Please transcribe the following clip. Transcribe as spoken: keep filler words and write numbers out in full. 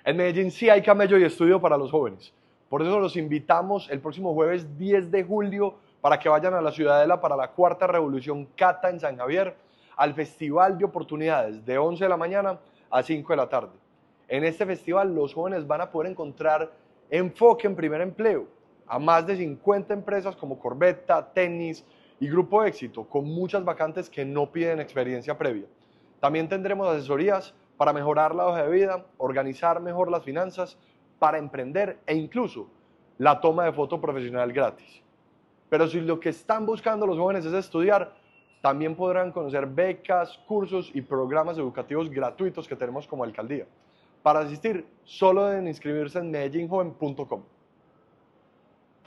En Medellín sí hay camello y estudio para los jóvenes. Por eso los invitamos el próximo jueves diez de julio para que vayan a la Ciudadela para la cuarta revolución Cata en San Javier, al Festival de Oportunidades de once de la mañana a cinco de la tarde. En este festival los jóvenes van a poder encontrar enfoque en primer empleo a más de cincuenta empresas como Corbeta, Tenis y Grupo Éxito, con muchas vacantes que no piden experiencia previa. También tendremos asesorías para mejorar la hoja de vida, organizar mejor las finanzas, para emprender e incluso la toma de foto profesional gratis. Pero si lo que están buscando los jóvenes es estudiar, también podrán conocer becas, cursos y programas educativos gratuitos que tenemos como alcaldía. Para asistir, solo deben inscribirse en medellín joven punto com.